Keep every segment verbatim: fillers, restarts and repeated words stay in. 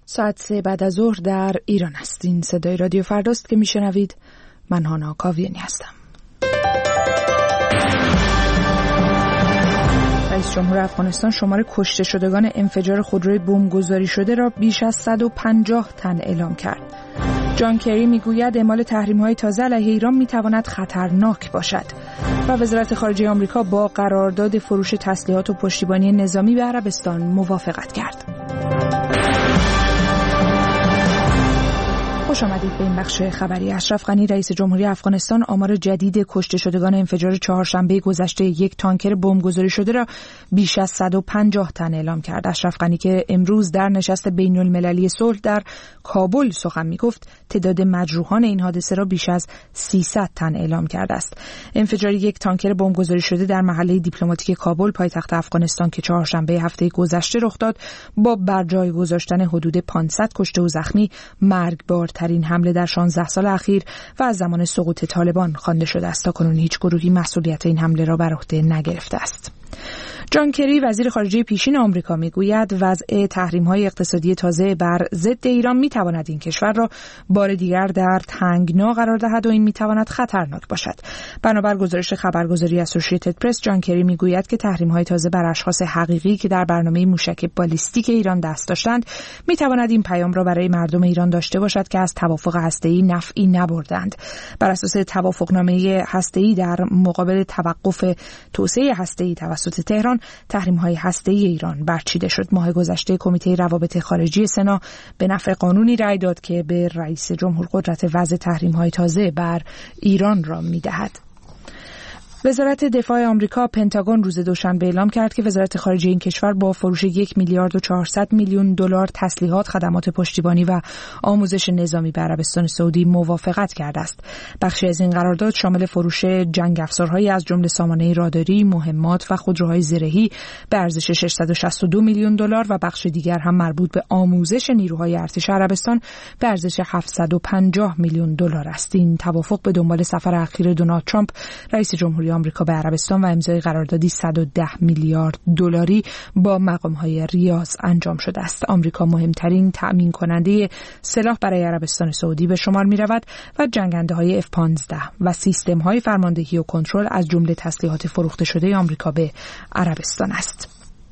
ساعت سه بعد از ظهر در ایران است. این صدای رادیو فرداست که میشنوید. من هانا کاویانی هستم. رئیس جمهور افغانستان شمار کشته شدگان انفجار خودروی بمبگذاری شده را بیش از صد و پنجاه تن اعلام کرد. جان کری میگوید اعمال تحریم‌های تازه علیه ایران میتواند خطرناک باشد و وزارت خارجه آمریکا با قرارداد فروش تسلیحات و پشتیبانی نظامی به عربستان موافقت کرد. خوش آمدید به این بخش خبری. اشرف غنی رئیس جمهوری افغانستان آمار جدید کشته شدگان انفجار چهارشنبه گذشته یک تانکر بمبگذاری شده را بیش از صد و پنجاه تن اعلام کرد. اشرف غنی که امروز در نشست بین المللی صلح در کابل سخن می‌گفت، تعداد مجروحان این حادثه را بیش از سیصد تن اعلام کرده است. انفجار یک تانکر بمبگذاری شده در محله دیپلماتیک کابل پایتخت افغانستان که چهارشنبه هفته گذشته رخ داد، با برجای گذاشتن حدود پانصد کشته و زخمی مرگبار ترین حمله در شانزده سال اخیر و از زمان سقوط طالبان خوانده شده است. تاکنون هیچ گروهی مسئولیت این حمله را بر عهده نگرفته است. جان کری وزیر خارجه پیشین آمریکا میگوید وضع تحریم‌های اقتصادی تازه بر ضد ایران میتواند این کشور را بار دیگر در تنگنا قرار دهد و این میتواند خطرناک باشد. بنابر گزارش خبرگزاری اسوسییتد پرس، جان کری میگوید که تحریم‌های تازه بر اشخاص حقیقی که در برنامه موشک بالیستیک ایران دست داشتند میتواند این پیام را برای مردم ایران داشته باشد که از توافق هسته‌ای نفعی نبردند. بر اساس توافقنامه هسته‌ای در مقابل توقف توسعه هسته‌ای توسط تهران، تحریم‌های هسته‌ای ایران برچیده شد. ماه گذشته کمیته روابط خارجی سنا به نفع قانونی رأی داد که به رئیس جمهور قدرت وضع تحریم‌های تازه بر ایران را می‌دهد. وزارت دفاع آمریکا پنتاگون روز دوشنبه اعلام کرد که وزارت خارجه این کشور با فروش یک میلیارد و چهارصد میلیون دلار تسلیحات، خدمات پشتیبانی و آموزش نظامی به عربستان سعودی موافقت کرده است. بخشی از این قرارداد شامل فروش جنگ افزارهایی از جمله سامانه راداری، مهمات و خودروهای زرهی به ارزش ششصد و شصت و دو میلیون دلار و بخش دیگر هم مربوط به آموزش نیروهای ارتش عربستان به ارزش هفتصد و پنجاه میلیون دلار است. این توافق به دنبال سفر اخیر دونالد ترامپ رئیس جمهوری آمریکا به عربستان و امضای قراردادی صد و ده میلیارد دلاری با مقام‌های ریاض انجام شده است. آمریکا مهمترین تأمین کننده سلاح برای عربستان سعودی به شمار می‌رود و جنگنده‌های اف پانزده و سیستم‌های فرماندهی و کنترل از جمله تسلیحات فروخته شده آمریکا به عربستان است.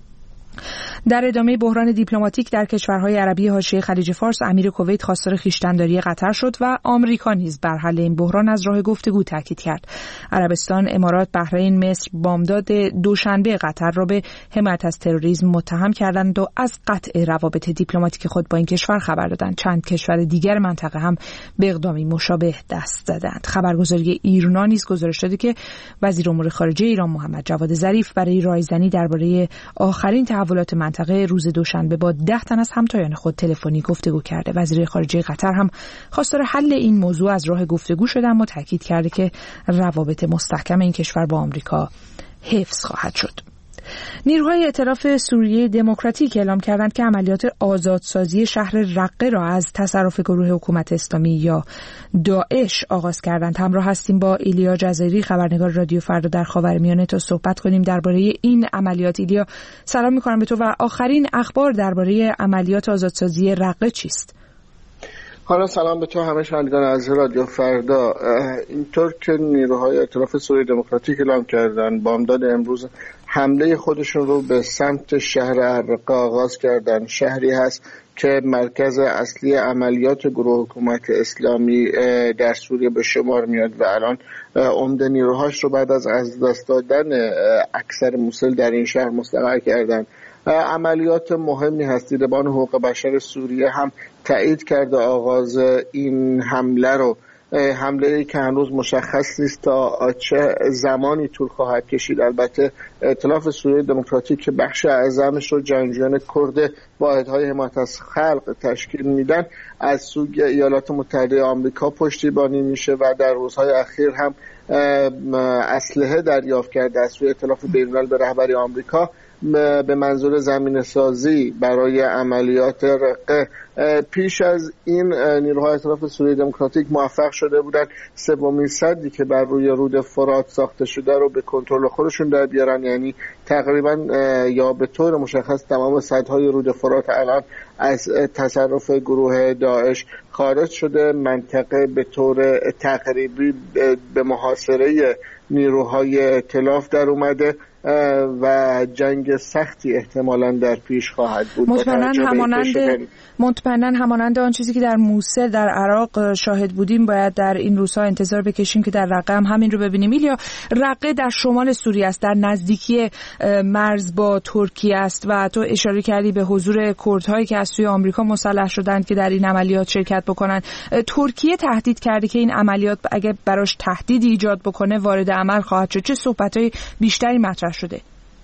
در ادامه بحران دیپلماتیک در کشورهای عربی حاشیه خلیج فارس، امیر کویت خواستار خویشتن‌داری قطر شد و آمریکا نیز بر حل این بحران از راه گفتگو تاکید کرد. عربستان، امارات، بحرین، مصر بامداد دوشنبه قطر را به حمایت از تروریسم متهم کردند و از قطع روابط دیپلماتیک خود با این کشور خبر دادند. چند کشور دیگر منطقه هم به اقدامی مشابه دست زدند. خبرگزاری ایرنا نیز گزارش داده که وزیر امور خارجه ایران محمد جواد ظریف برای رایزنی درباره آخرین تحولات منطقه روز دوشنبه با ده تن از همتایان خود تلفنی گفتگو کرده. وزیر خارجه قطر هم خواستار حل این موضوع از راه گفتگو شده، اما تاکید کرده که روابط مستحکم این کشور با آمریکا حفظ خواهد شد. نیروهای ائتلاف سوریه دموکراتیک اعلام کردند که عملیات آزادسازی شهر رقه را از تصرف گروه حکومت اسلامی یا داعش آغاز کردند. همراه هستیم با ایلیا جزایری، خبرنگار رادیو فردا در خاورمیانه، تا صحبت کنیم درباره این عملیات. ایلیا، سلام می‌کنم به تو و آخرین اخبار درباره عملیات آزادسازی رقه چیست؟ حالا سلام به تو همه شنوندگان از رادیو فردا. اینطور که نیروهای ائتلاف سوریه دموکراتیک اعلام کردن، بامداد امروز حمله خودشون رو به سمت شهر الرقه آغاز کردن. شهری هست که مرکز اصلی عملیات گروه حکومت اسلامی در سوریه به شمار میاد و الان عمده نیروهاش رو بعد از از دست دادن اکثر موصل در این شهر مستقر کردن. عملیات مهمی هست. دیدبان حقوق بشر سوریه هم تایید کرده آغاز این حمله رو، حمله‌ای که هنوز مشخص نیست تا چه زمانی طول خواهد کشید. البته ائتلاف سوریه دموکراتیک که بخش اعظمش رو جنگجویان کرد واحدهای حمایت از خلق تشکیل میدن، از سوی ایالات متحده آمریکا پشتیبانی میشه و در روزهای اخیر هم اسلحه دریافت کرده از سوی ائتلاف بین‌الملل به رهبری آمریکا به منظور زمینه سازی برای عملیات رقه پیش از این نیروهای ائتلاف سوریه دموکراتیک موفق شده بودن سومین سدی که بر روی رود فرات ساخته شده رو به کنترل خودشون در بیارن. یعنی تقریبا یا به طور مشخص تمام سدهای رود فرات الان از تصرف گروه داعش خارج شده، منطقه به طور تقریبی به محاصره نیروهای ائتلاف در اومده و جنگ سختی احتمالاً در پیش خواهد بود. مطمئناً همانند مطمئناً همانند آن چیزی که در موصل در عراق شاهد بودیم باید در این روزها انتظار بکشیم که در رقه هم همین رو ببینیم. ایلیا، رقه در شمال سوریه است، در نزدیکی مرز با ترکیه است و تو اشاره کردی به حضور کردهایی که از سوی آمریکا مسلح شدند که در این عملیات شرکت بکنن. ترکیه تهدید کرده که این عملیات اگه براش تهدیدی ایجاد بکنه وارد عمل خواهد شد. چه صحبت‌های بیشتری مطرح شده؟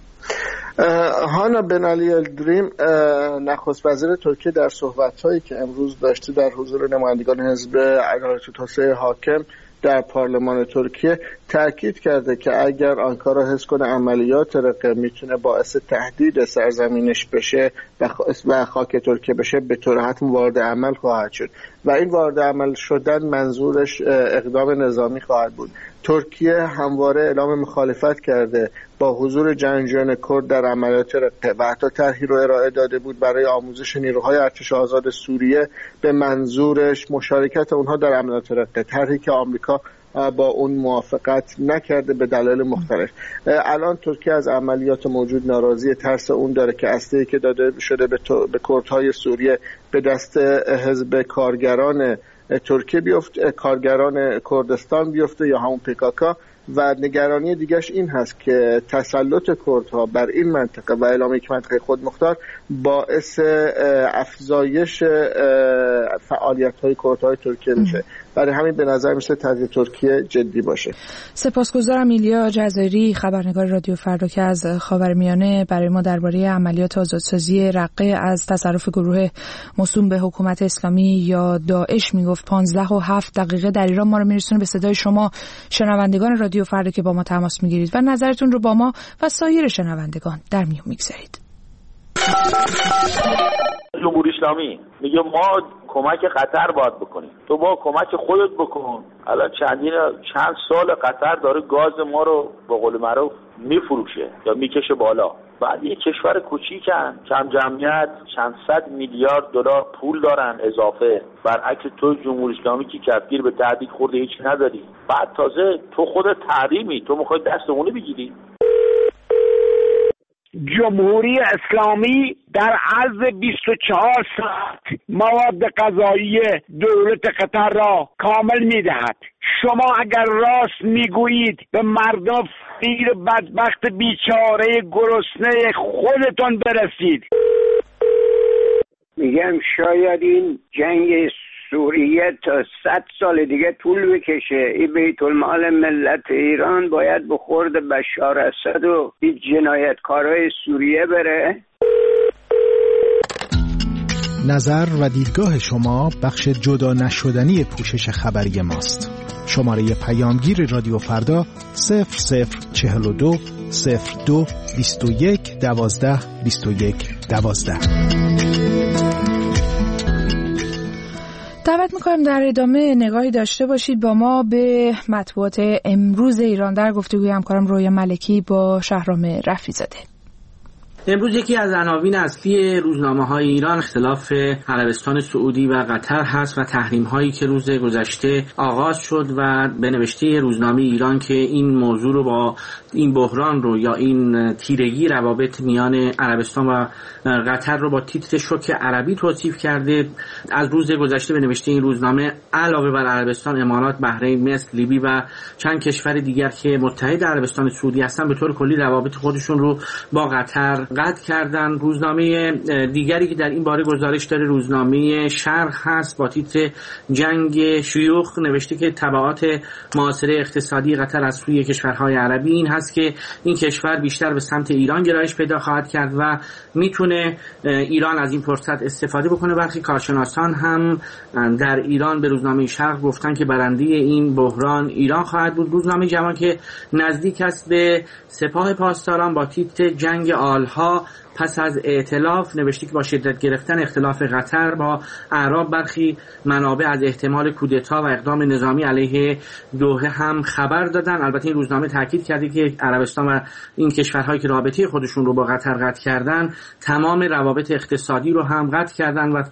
هانا بن علی الدریم، نخست وزیر ترکیه، در صحبت‌هایی که امروز داشته در حضور نمایندگان حزب عدالت و توسعه حاکم در پارلمان ترکیه تاکید کرده که اگر آنکارا حس کنه عملیات رقه میتونه باعث تهدید سرزمینش بشه و خاک ترکیه بشه، به طور حتم وارد عمل خواهد شد و این وارد عمل شدن منظورش اقدام نظامی خواهد بود. ترکیه همواره اعلام مخالفت کرده با حضور جنگجویان کرد در عملیات رقه و حتی طرحی رو ارائه داده بود برای آموزش نیروهای ارتش آزاد سوریه به منظورش مشارکت اونها در عملیات رقه، طرحی که آمریکا با اون موافقت نکرده به دلایل مختلف. الان ترکیه از عملیات موجود ناراضی، ترس اون داره که اسلحه‌ای که داده شده به, به کردهای سوریه به دست حزب کارگران ترکیه بیفته، کارگران کردستان بیفته یا همون پیکاکا، و نگرانی دیگرش این هست که تسلط کردها بر این منطقه و اعلام یک منطقه خودمختار باعث افزایش فعالیت‌های کردهای ترکیه میشه. برای همین به نظر میشه تهدید ترکیه جدی باشه. سپاسگزارم ایلیا جزایری، خبرنگار رادیو فردا، که از خاورمیانه برای ما درباره عملیات آزادسازی رقه از تصرف گروه موسوم به حکومت اسلامی یا داعش میگفت. پانزده و هفت دقیقه در ایران ما رو میرسونه به صدای شما شنوندگان رادیو فردا که با ما تماس میگیرید و نظرتون رو با ما و سایر شنوندگان در میون میگذارید. جمهوری اسلامی میگه ما کمک قطر باید بکنیم، تو با کمک خودت بکن. الان چندین چند سال قطر داره گاز ما رو به قول معروف میفروشه یا میکشه بالا. بعد یه کشور کوچیکن، کم جمعیت، چند صد میلیارد دلار پول دارن اضافه، برعکس تو جمهوری اسلامی که کفگیر به تهدید خورده هیچ نداری. بعد تازه تو خودت تحریمی، تو میخوای دست اونو بگیری. جمهوری اسلامی در عرض بیست و چهار ساعت مواد غذایی دولت قطر را کامل میدهد. شما اگر راست میگویید به مردم فقیر بدبخت بیچاره گرسنه خودتون برسید. میگم شاید این جنگ سوریه تا صد سال دیگه طول بکشه. این بیت المال ملت ایران باید به خورد بشار اسد و این جنایتکارای سوریه بره. نظر و دیدگاه شما بخش جدا نشدنی پوشش خبری ماست. شماره پیامگیر رادیو فردا صفر صفر چهل و دو صفر دو بیست و یک دوازده بیست و یک دوازده. دعوت میکنم در ادامه نگاهی داشته باشید با ما به مطبوعات امروز ایران. در گفتگوی همکارم رویا ملکی با شهرام رفیع‌زاده. امروز یکی از عناوین اصلی روزنامه‌های ایران اختلاف عربستان سعودی و قطر هست و تحریم‌هایی که روز گذشته آغاز شد و به نوشته روزنامه ایران که این موضوع رو با این بحران رو یا این تیرگی روابط میان عربستان و قطر رو با تیتر شوک عربی توصیف کرده. از روز گذشته به نوشته این روزنامه علاوه بر عربستان، امارات، بحرین، مصر، لیبی و چند کشور دیگر که متحد عربستان سعودی هستن به طور کلی روابط خودشون رو با قطر قطع کردن. روزنامه دیگری که در این باره گزارش داره روزنامه شرق هست با تیتر جنگ شیوخ، نوشته که تبعات معاصره اقتصادی قطر از سوی کشورهای عربی این هست که این کشور بیشتر به سمت ایران گرایش پیدا خواهد کرد و میتونه ایران از این فرصت استفاده بکنه. برخی کارشناسان هم در ایران به روزنامه شرق گفتن که برنده این بحران ایران خواهد بود. روزنامه جوان که نزدیک است به سپاه پاسداران با تیتر جنگ آلها روزها پس از ائتلاف نوشته که با شدت گرفتن اختلاف قطر با اعراب برخی منابع از احتمال کودتا و اقدام نظامی علیه دوحه هم خبر دادن. البته این روزنامه تاکید کرده که عربستان و این کشورهایی که رابطه خودشون رو با قطر قطع کردن تمام روابط اقتصادی رو هم قطع کردن و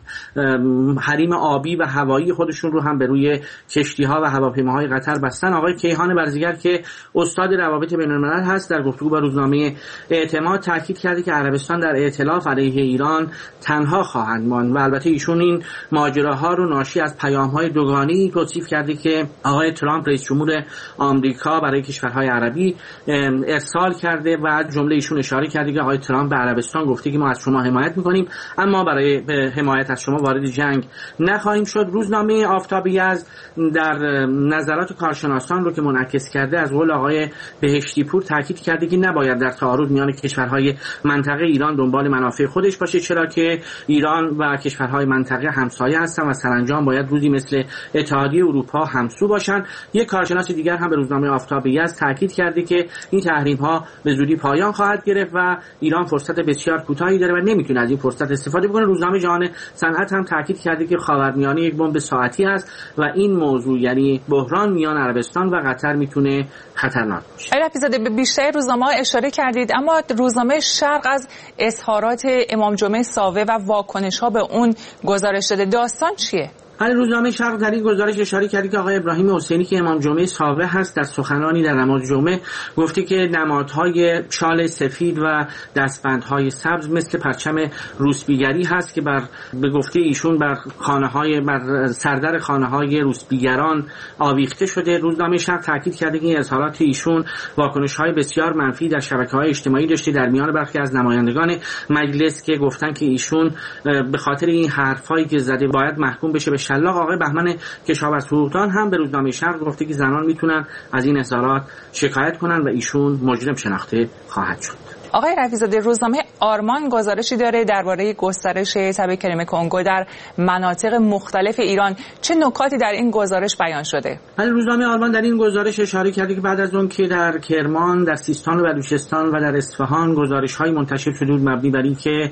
حریم آبی و هوایی خودشون رو هم به روی کشتی‌ها و هواپیماهای قطر بستن. آقای کیهان برزگر که استاد روابط بین‌الملل هست در گفتگو با روزنامه اعتماد تاکید کرده که عربستان در ائتلاف علیه ایران تنها خواهند ماند و البته ایشون این ماجراها رو ناشی از پیام‌های دوگانه‌ای توصیف کرده که آقای ترامپ رئیس جمهور آمریکا برای کشورهای عربی ارسال کرده و جمله ایشون اشاره کرده که آقای ترامپ به عربستان گفته که ما از شما حمایت می‌کنیم اما برای حمایت از شما وارد جنگ نخواهیم شد. روزنامه آفتاب یزد در نظرات کارشناسان رو که منعکس کرده از قول آقای بهشتی پور تاکید کرده که نباید در تعارض میان کشورهای منطقه ایران دنبال منافع خودش باشه، چرا که ایران و کشورهای منطقه همسایه هستن و سرانجام باید روزی مثل اتحادیه اروپا همسو باشن. یک کارشناس دیگر هم به روزنامه آفتاب یزد تاکید کرده که این تحریم‌ها به زودی پایان خواهد گرفت و ایران فرصت بسیار کوتاهی داره و نمیتونه از این فرصت استفاده بکنه. روزنامه جهان صنعت هم تاکید کرده که خاورمیانه یک بمب ساعتی است و این موضوع یعنی بحران میان عربستان و قطر میتونه خطرناک باشه. آقای رفیع‌زاده به بیشتر روزنامه‌ها اشاره کردید، اما روزنامه شرق از اظهارات امام جمعه ساوه و واکنش‌ها به اون گزارش داده. داستان چیه؟ حالا روزنامه شرق در این گزارش اشاره کرده که آقای ابراهیم حسینی که امام جمعه ساوه هست در سخنانی در نماز جمعه گفته که نمادهای شال سفید و دستبندهای سبز مثل پرچم روسبیگری هست که بر به گفته ایشون بر خانه‌های بر سردر خانه‌های روسبیگران آویخته شده. روزنامه شرق تاکید کرده که این اظهارات ایشون واکنش‌های بسیار منفی در شبکه‌های اجتماعی داشته در میان برخی از نمایندگان مجلس که گفتن که ایشون به خاطر این حرفایی که زده باید محکوم بشه به شلاق. آقای بهمن کشاورزفروختان هم به روزنامه شرق گفته که زنان میتونن از این اظهارات شکایت کنن و ایشون مجرم شناخته خواهد شد. آقای رفیع‌زاده روزنامه آرمان گزارشی داره درباره گسترش تب کرم کنگو در مناطق مختلف ایران. چه نکاتی در این گزارش بیان شده؟ ولی روزنامه آرمان در این گزارش اشاره کرده که بعد از اون که در کرمان، در سیستان و بلوچستان و در اصفهان گزارش‌های منتشر شده بود مبنی بر اینکه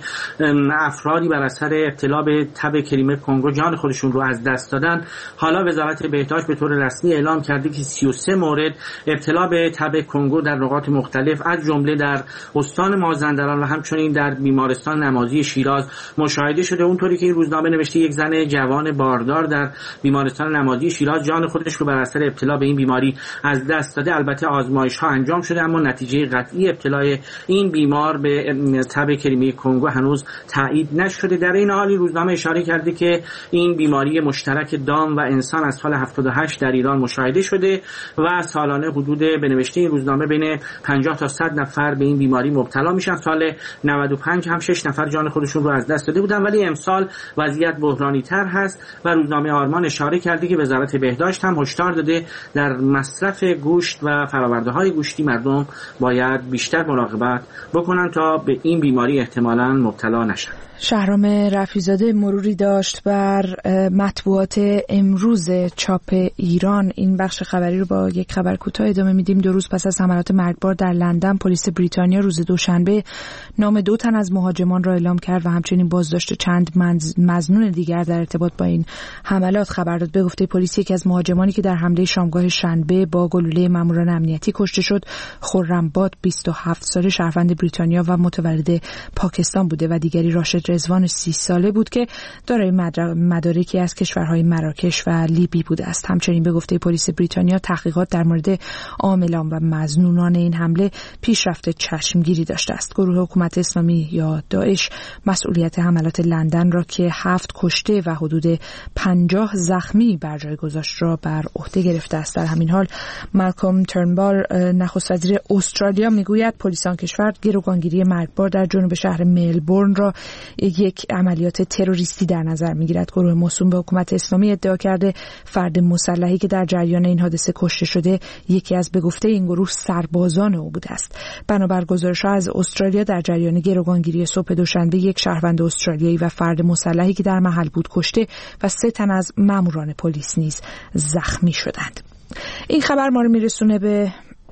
افرادی بر اثر ابتلا به تب کرم کنگو جان خودشون رو از دست دادن، حالا وزارت بهداشت به طور رسمی اعلام کرده که سی و سه مورد ابتلا به تب کنگو در نقاط مختلف از جمله در استان مازندران و همچنین در بیمارستان نمازی شیراز مشاهده شده. اونطوری که این روزنامه نوشته یک زن جوان باردار در بیمارستان نمازی شیراز جان خودش رو بر اثر ابتلا به این بیماری از دست داده. البته آزمایش‌ها انجام شده اما نتیجه قطعی ابتلای این بیمار به تب کرم کنگو هنوز تایید نشده. در این حال روزنامه اشاره کرده که این بیماری مشترک دام و انسان از سال هفتاد و هشت در ایران مشاهده شده و سالانه حدود به نوشته این روزنامه بین پنجاه تا صد نفر به این بیماری مبتلا میشن. سال نود و پنج هم شش نفر جان خودشون رو از دست داده بودن، ولی امسال وضعیت بحرانی تر هست و روزنامه آرمان اشاره کرده که وزارت بهداشت هم هشدار داده در مصرف گوشت و فرآورده‌های گوشتی مردم باید بیشتر مراقبت بکنن تا به این بیماری احتمالاً مبتلا نشن. شهرام رفیع‌زاده مروری داشت بر مطبوعات امروز چاپ ایران. این بخش خبری رو با یک خبر کوتاه ادامه میدیم. دو روز پس از حملات مرگبار در لندن، پلیس بریتانیا روز دوشنبه نام دو تن از مهاجمان را اعلام کرد و همچنین بازداشت چند مظنون دیگر در ارتباط با این حملات خبر داد. به گفته پلیس یکی از مهاجمانی که در حمله شامگاه شنبه با گلوله ماموران امنیتی کشته شد، خرم‌باد بیست و هفت ساله شهروند بریتانیا و متولد پاکستان بوده و دیگری راشد رضوان سی ساله بود که دارای مدارکی از کشورهای مراکش و لیبی بوده است. همچنین به گفته پلیس بریتانیا تحقیقات در مورد عاملان و مظنونان این حمله پیشرفت چشمگیری داشته است. گروه حکومت اسلامی یا داعش مسئولیت حملات لندن را که هفت کشته و حدود پنجاه زخمی بر جای گذاشت را بر عهده گرفته است. در همین حال مالکوم ترنبال نخست وزیر استرالیا میگوید پلیس آن کشور گروگانگیری مرگبار در جنوب شهر ملبورن را یک عملیات تروریستی در نظر میگیرد. گروه موسوم به حکومت اسلامی ادعا کرده فرد مسلحی که در جریان این حادثه کشته شده یکی از به گفته این گروه سربازان او بوده است. بنابر گزارش‌ها از استرالیا در جریان گروگانگیری صبح دوشنبه یک شهروند استرالیایی و فرد مسلحی که در محل بود کشته و سه تن از ماموران پلیس نیز زخمی شدند. این خبر ما رو میرسونه به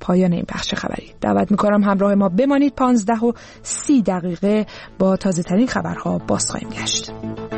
پایان این بخش خبری. دعوت میکنم همراه ما بمانید. پانزده و سی دقیقه با تازه ترین خبرها باز خواهیم گشت.